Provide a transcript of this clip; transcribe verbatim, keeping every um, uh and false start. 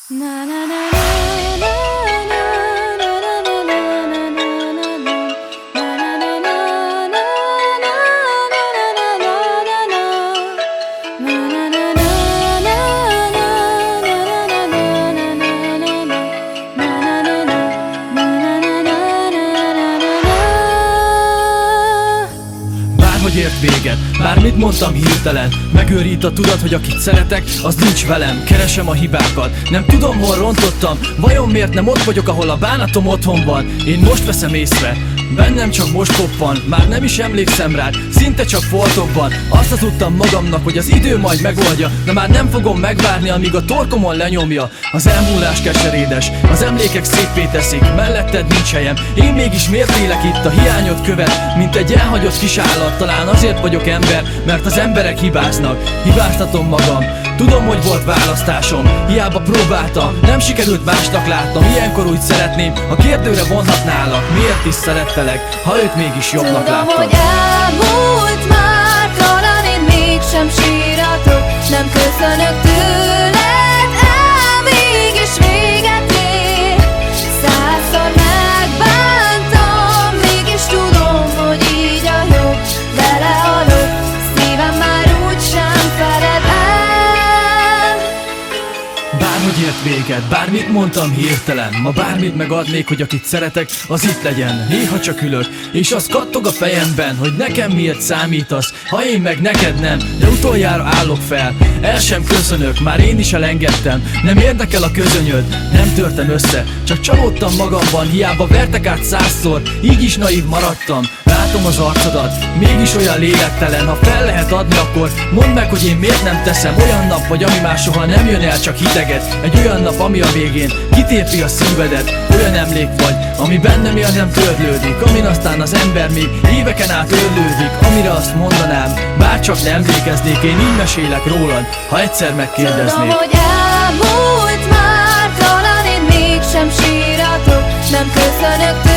Na na na na na hogy ért véget, bármit mondtam hirtelen. Megőrít a tudat, hogy akit szeretek, az nincs velem. Keresem a hibákat, nem tudom hol rontottam. Vajon miért nem ott vagyok, ahol a bánatom otthon van? Én most veszem észre, bennem csak most koppan. Már nem is emlékszem rád, szinte csak foltokban. Azt hazudtam magamnak, hogy az idő majd megoldja, de már nem fogom megvárni, amíg a torkomon lenyomja. Az elmúlás keserédes, az emlékek szépé teszik, melletted nincs helyem. Én mégis miért élek itt, a hiányot követ, mint egy elhagyott kis állat. Talán azért vagyok ember, mert az emberek hibáznak. Hibáztatom magam, tudom, hogy volt választásom. Hiába próbáltam, nem sikerült másnak látnom. Ilyenkor úgy szeretném, ha kérdőre vonhatnálak. Miért is szerettelek, ha őt mégis jobbnak láttam? Tudom, hogy elmúlt már, talán én mégsem síratok. Nem köszönök tőled, el mégis véget ér. Százszor megbántam, mégis tudom, hogy így a jó. Belehalok, szívem már úgysem feled el. Bárhogy ért véget, bármit mondtam hirtelen. Ma bármit megadnék, hogy akit szeretek, az itt legyen. Néha csak ülök, és az kattog a fejemben, hogy nekem miért számítasz, ha én meg neked nem. De utoljára állok fel, el sem köszönök, már én is elengedtem. Nem érdekel a közönyöd, nem törtem össze, csak csalódtam magamban. Hiába vertek át százszor, így is naív maradtam. Látom az arcodat, mégis olyan lélektelen. Ha fel lehet adni, akkor mondd meg, hogy én miért nem teszem. Olyan nap vagy, ami már soha nem jön el, csak hideget. Egy olyan nap, ami a végén kitépi a szívedet. Olyan emlék vagy, ami bennem él, nem törlődik, amin aztán az ember még éveken át örlődik. Amire azt mondanám, bárcsak ne emlékeznék, én így mesélek rólad, ha egyszer megkérdeznék. Tudom, hogy elmúlt már, talán én mégsem síratok. Nem köszönök tőled,